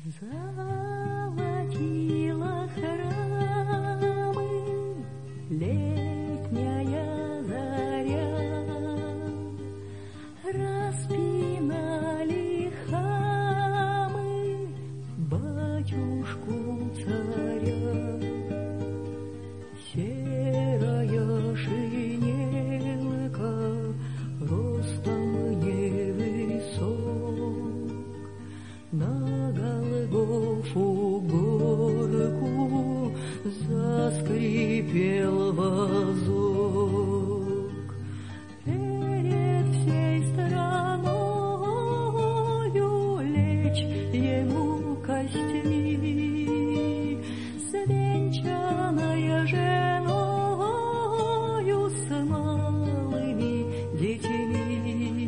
Золотила храмы летняя заря, распинали хамы батюшку царя. Серая шинелка ростом невысок, на Голгофу горку заскрипел возок. Перед всей страною лечь ему костьми, свенчаная женою с малыми детьми.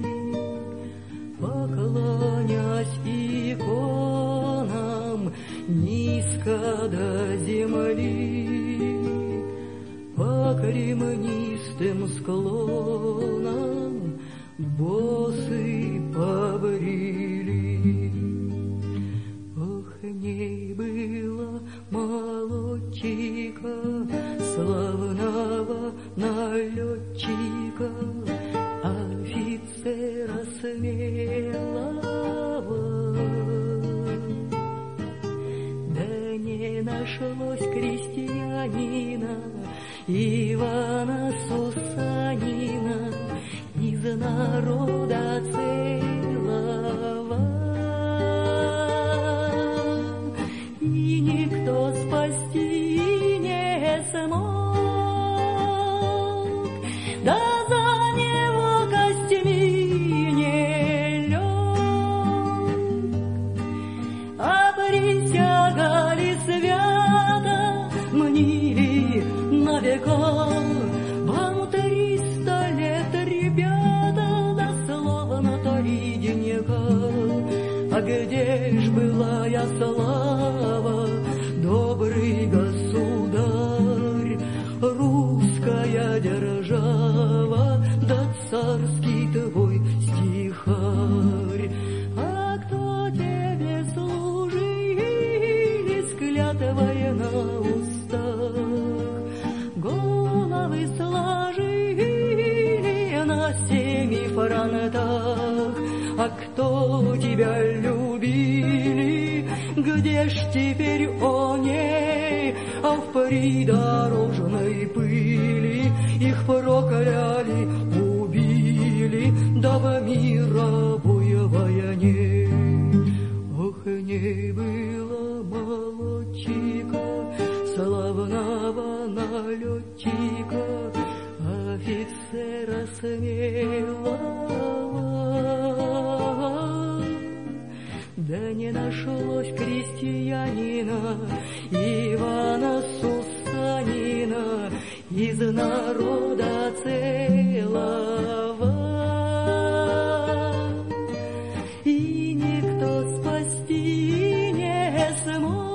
Поклонясь иконам низко до земли, по кремнистым склонам босы побрели. Ох, не было молодчика, славного налетчика, офицера смелого. Да не нашлось крестьянина Ивана Сусанина из народа целого, и никто спасти не смог, да за него костями не лег. А присягали свято, мнили на века, вам 300 лет, ребята, дословно три денега. А где ж была я слава, добрый государь, русская держава, да царский твой стихарь? А кто тебе служили с клятвой на устах, головы сложили на 7 фронтах? А кто тебя любили, где ж теперь они? А в придорожной пыли их прокляли, убили, да в мировой войне. Ох, не было молодчика, славного налетчика, офицера смелого. Да не нашлось крестьянина Ивана Сусанина из народа целого, и никто спасти не смог.